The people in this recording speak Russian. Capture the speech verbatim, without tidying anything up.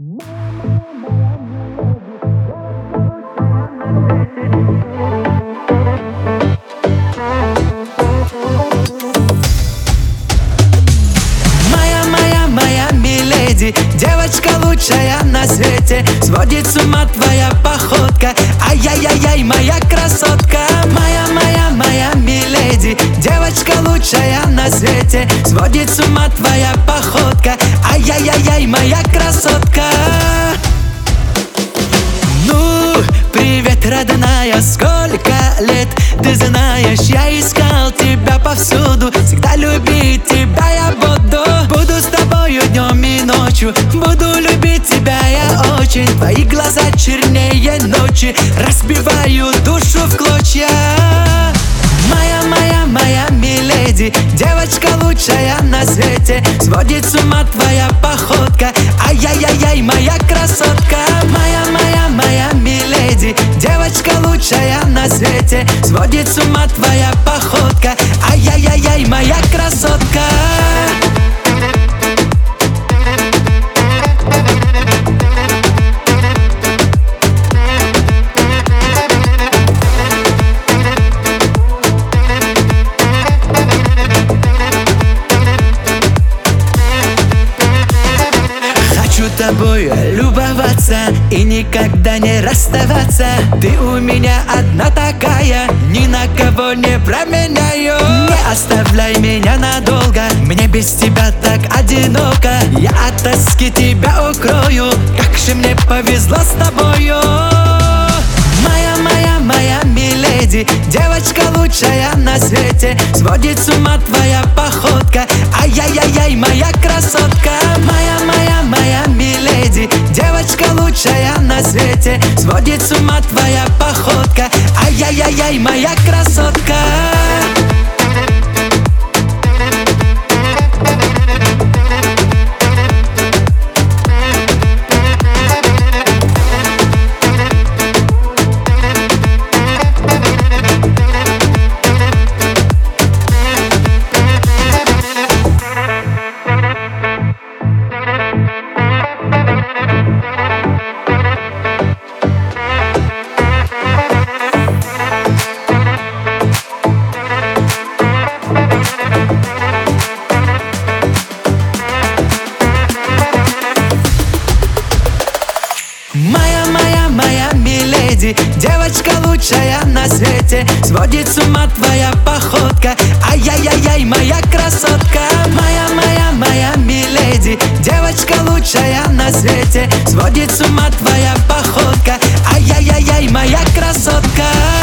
Моя, моя, моя миледи, девочка лучшая на свете. Сводит с ума твоя походка, ай-яй-яй-яй, моя красотка. Моя, моя, моя миледи, девочка лучшая на свете. Сводит с ума твоя походка, ай-яй-яй-яй, моя красотка. Ну, привет, родная, сколько лет? Ты знаешь, я искал тебя повсюду. Всегда любить тебя я буду. Буду с тобою днем и ночью. Буду любить тебя я очень. Твои глаза чернее ночи, разбивают душу в клочья. Моя, моя, моя миледи, девочка лучшая на свете. Сводит с ума твоя походка, ай-яй-яй-яй, моя красотка. Моя, моя, моя миледи, девочка лучшая на свете. Сводит с ума твоя походка, ай-яй-яй-яй, моя красотка. Тобой любоваться и никогда не расставаться. Ты у меня одна такая, ни на кого не променяю. Не оставляй меня надолго, мне без тебя так одиноко. Я от тоски тебя укрою, как же мне повезло с тобою. Моя, моя, моя миледи, девочка лучшая на свете. Сводит с ума твоя походка, ай-яй-яй-яй, моя красотка. Моя, моя, моя миледи, девочка лучшая на свете. Сводит с ума твоя походка, ай-яй-яй-яй, моя красотка. Моя, моя, моя миледи, девочка лучшая на свете. Сводит с ума твоя походка, ай-яй-яй-яй, моя красотка. Моя, моя, моя миледи, девочка лучшая на свете. Сводит с ума твоя походка, ай-яй-яй-яй, моя красотка.